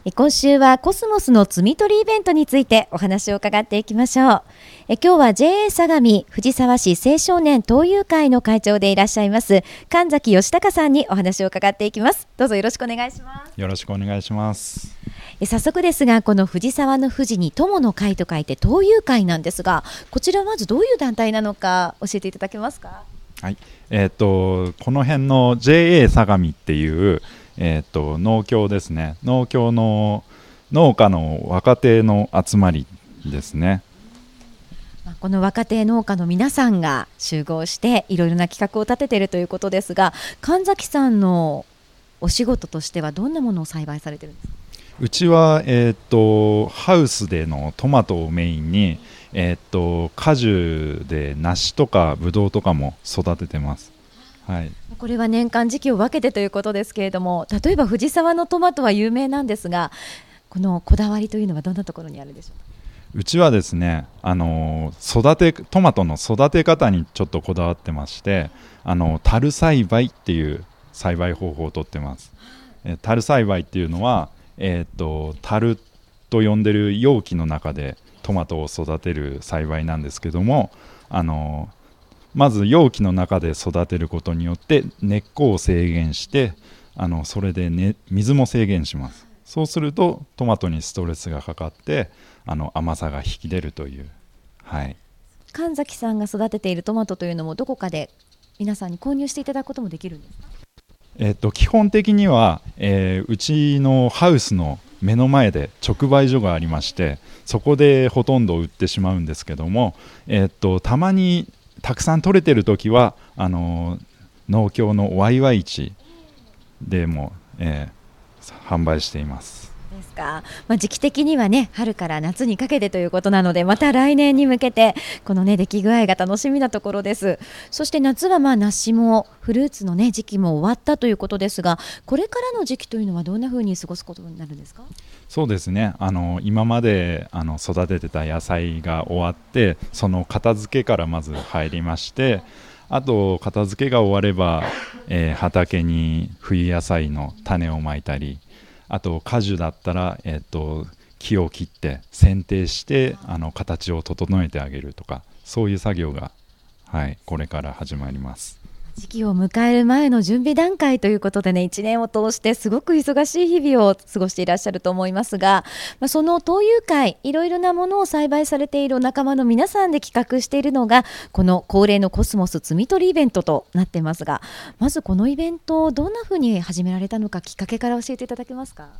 今週はコスモスの摘み取りイベントについてお話を伺っていきましょう。今日は JA 相模藤沢市青少年東友会の会長でいらっしゃいます神崎義孝さんにお話を伺っていきます。どうぞよろしくお願いします。 よろしくお願いします。 早速ですが、この藤沢の藤に友の会と書いて東友会なんですが、こちらはまずどういう団体なのか教えていただけますか？ はい、この辺の JA 相模っていう農協ですね。農協の農家の若手の集まりですね。 この若手農家の皆さんが集合していろいろな企画を立てているということですが、神崎さんのお仕事としてはどんなものを栽培されているんですか？ うちは、ハウスでのトマトをメインに、果樹で梨とかブドウとかも育ててます。はい、 これは年間時期を分けてということですけれども、例えば藤沢のトマトは有名なんですが、このこだわりというのはどんなところにあるでしょうか？ うちはですね、トマトの育て方にちょっとこだわってまして、樽栽培っていう栽培方法をとってます。樽栽培っていうのは、樽と呼んでる容器の中でトマトを育てる栽培なんですけども、まず容器の中で育てることによって根っこを制限して、それで、水も制限します。そうするとトマトにストレスがかかって甘さが引き出るという、はい、 神崎さんが育てているトマトというのもどこかで皆さんに購入していただくこともできるんですか？ 基本的には、うちのハウスの目の前で直売所がありまして、そこでほとんど売ってしまうんですけども、たまにたくさん取れてるときは農協のワイワイ市でも、販売しています。 ですか。時期的にはね、春から夏にかけてということなので、また来年に向けてこの出来具合が楽しみなところです。そして夏は梨もフルーツの時期も終わったということですが、これからの時期というのはどんな風に過ごすことになるんですか？ そうですね、今まで育ててた野菜が終わって、その片付けからまず入りまして、あと片付けが終われば、畑に冬野菜の種をまいたり、あと果樹だったら、木を切って剪定して形を整えてあげるとか、そういう作業が、これから始まります。 時期を迎える前の準備段階ということでね、1年を通してすごく忙しい日々を過ごしていらっしゃると思いますが、その東友会、いろいろなものを栽培されているお仲間の皆さんで企画しているのがこの恒例のコスモス摘み取りイベントとなっていますが、まずこのイベントをどんなふうに始められたのか、きっかけから教えていただけますか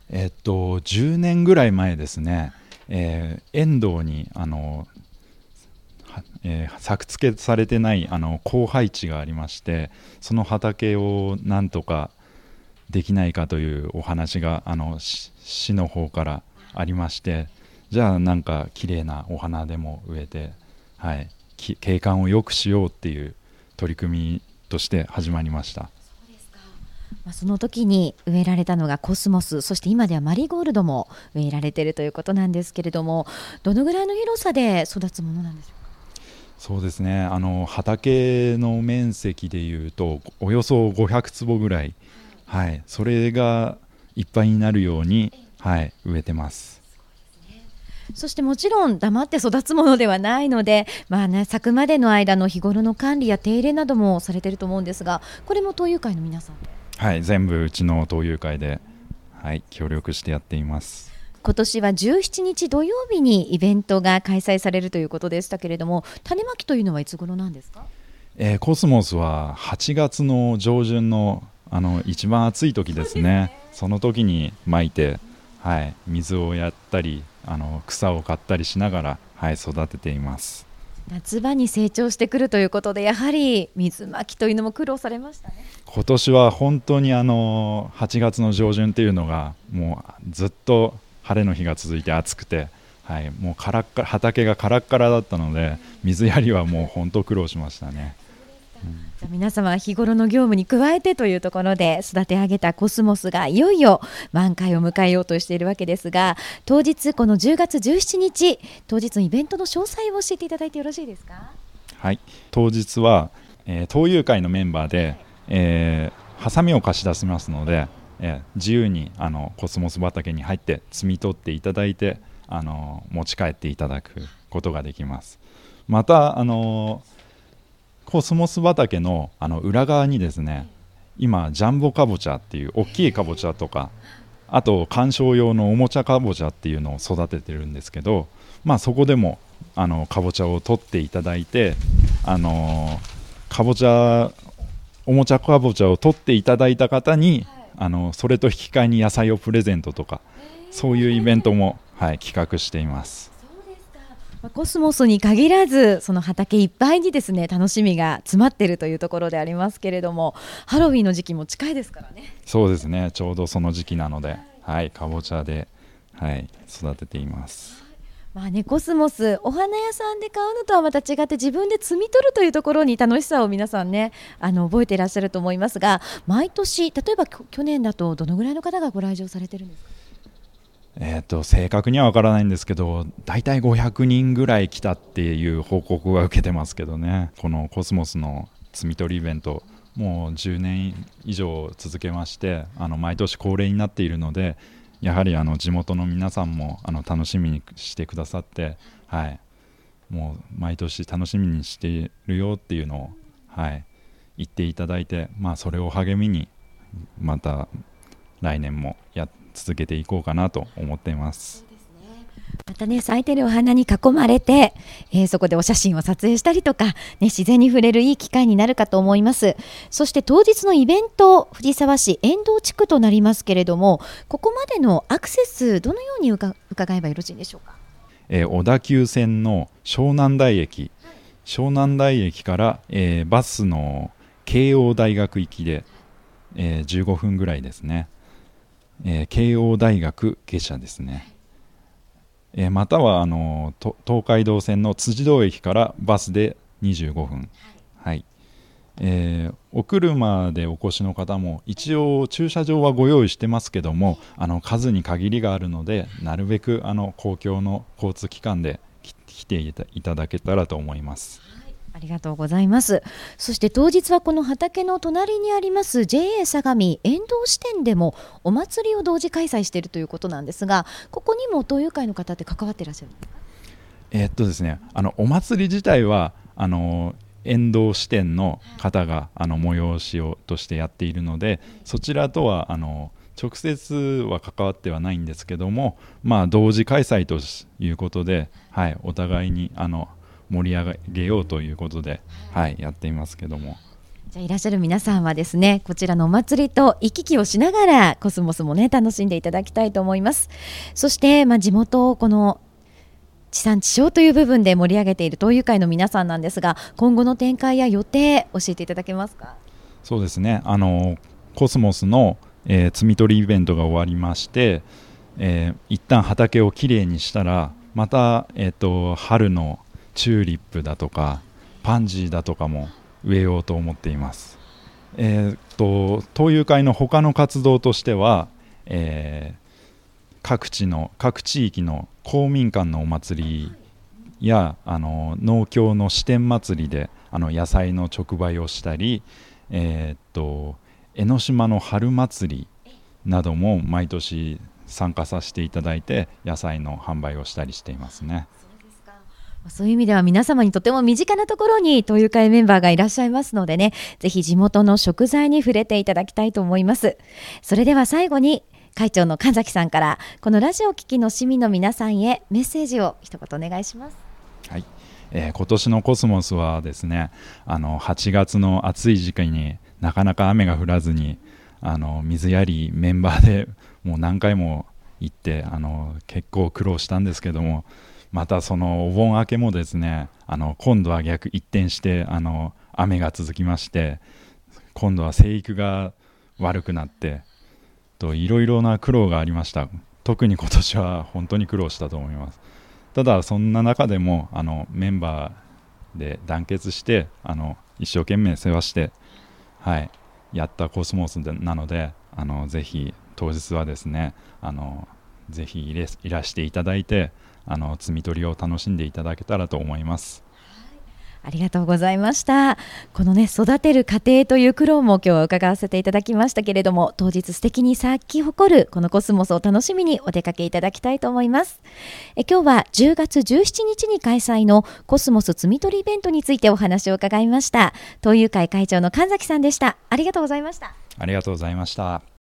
？10年ぐらい前ですね、遠藤に作付けされてない荒廃地がありまして、その畑をなんとかできないかというお話が市の方からありまして、じゃあなんか綺麗なお花でも植えて、景観を良くしようっていう取り組みとして始まりました。 その時に植えられたのがコスモス、そして今ではマリーゴールドも植えられているということなんですけれども、どのぐらいの広さで育つものなんでしょうか？ そうですね、畑の面積でいうとおよそ500坪ぐらい、それがいっぱいになるように、植えてます。 そしてもちろん黙って育つものではないので、咲くまでの間の日頃の管理や手入れなどもされていると思うんですが、これも東友会の皆さんで？ 全部うちの東友会で、協力してやっています。 今年は17日土曜日にイベントが開催されるということでしたけれども、種まきというのはいつ頃なんですか？ コスモスは8月の上旬の一番暑い時ですね。その時にまいて、水をやったり草を刈ったりしながら、育てています。 夏場に成長してくるということで、やはり水まきというのも苦労されましたね。 今年は本当に8月の上旬っていうのがもうずっと晴れの日が続いて暑くて、もう畑がカラッカラだったので、水やりはもう本当苦労しましたね。 じゃあ皆様日頃の業務に加えてというところで育て上げたコスモスがいよいよ満開を迎えようとしているわけですが、当日この10月17日当日のイベントの詳細を教えていただいてよろしいですか？ 当日は、東友会のメンバーで、ハサミを貸し出しますので、 自由にコスモス畑に入って摘み取っていただいて持ち帰っていただくことができます。またコスモス畑の裏側にですね、今ジャンボかぼちゃっていう大きいかぼちゃとか、あと観賞用のおもちゃかぼちゃっていうのを育ててるんですけど、そこでもかぼちゃを取っていただいて、かぼちゃおもちゃかぼちゃを取っていただいた方に、それと引き換えに野菜をプレゼントとか、そういうイベントも、企画しています。 コスモスに限らずその畑いっぱいにですね楽しみが詰まっているというところでありますけれども、ハロウィンの時期も近いですからね。 そうですね、ちょうどその時期なので、かぼちゃで、育てています。 コスモスお花屋さんで買うのとはまた違って自分で摘み取るというところに楽しさを皆さんね覚えていらっしゃると思いますが、毎年例えば去年だとどのぐらいの方がご来場されてるんですか？ 正確には分からないんですけど、だいたい500人ぐらい来たっていう報告は受けてますけどね。このコスモスの摘み取りイベントもう10年以上続けまして、毎年恒例になっているので、やはり地元の皆さんも楽しみにしてくださって、もう毎年楽しみにしているよっていうのを、言っていただいて、それを励みにまた来年も続けていこうかなと思っています。 またね、咲いてるお花に囲まれて、そこでお写真を撮影したりとか、自然に触れるいい機会になるかと思います。そして当日のイベント、藤沢市遠藤地区となりますけれども、ここまでのアクセスどのように伺えばよろしいでしょうか？ 小田急線の湘南台駅、湘南台駅から、バスの慶応大学行きで、15分ぐらいですね。慶応大学下車ですね。または東海道線の辻堂駅からバスで25分、お車でお越しの方も一応駐車場はご用意してますけども、数に限りがあるので、なるべく公共の交通機関で来ていただけたらと思います。 ありがとうございます。そして当日はこの畑の隣にあります JA 相模遠藤支店でもお祭りを同時開催しているということなんですが、ここにも東友会の方って関わっていらっしゃるんですか？ ですね、お祭り自体は遠藤支店の方が催しをとしてやっているので、そちらとは直接は関わってはないんですけども、同時開催ということで、お互いに盛り上げようということで、やっていますけども、 じゃあいらっしゃる皆さんはですね、こちらのお祭りと行き来をしながらコスモスもね楽しんでいただきたいと思います。そして、地元をこの地産地消という部分で盛り上げている東友会の皆さんなんですが、今後の展開や予定教えていただけますか？ そうですね、コスモスの、摘み取りイベントが終わりまして、一旦畑をきれいにしたら、また、春のチューリップだとかパンジーだとかも植えようと思っています。東友会の他の活動としては、各地域の公民館のお祭りや農協の支店祭りで野菜の直売をしたり、江ノ島の春祭りなども毎年参加させていただいて野菜の販売をしたりしていますね。 そういう意味では皆様にとても身近なところに東友会メンバーがいらっしゃいますのでね、ぜひ地元の食材に触れていただきたいと思います。それでは最後に会長の神崎さんからこのラジオを聴きの市民の皆さんへメッセージを一言お願いします。 今年のコスモスはですね、8月の暑い時期になかなか雨が降らずに水やりメンバーでもう何回も行って結構苦労したんですけども、またそのお盆明けもですね、今度は一転して雨が続きまして、今度は生育が悪くなっていろいろな苦労がありました。特に今年は本当に苦労したと思います。ただそんな中でもメンバーで団結して一生懸命世話して、やったコスモスなのでぜひ当日はですねぜひいらしていただいて摘み取りを楽しんでいただけたらと思います。 ありがとうございました。このね、育てる過程という苦労も今日は伺わせていただきましたけれども、当日素敵に咲き誇るこのコスモスを楽しみにお出かけいただきたいと思います。今日は10月17日に開催のコスモス摘み取りイベントについてお話を伺いました。東友会会長の神崎さんでした。ありがとうございました。 ありがとうございました。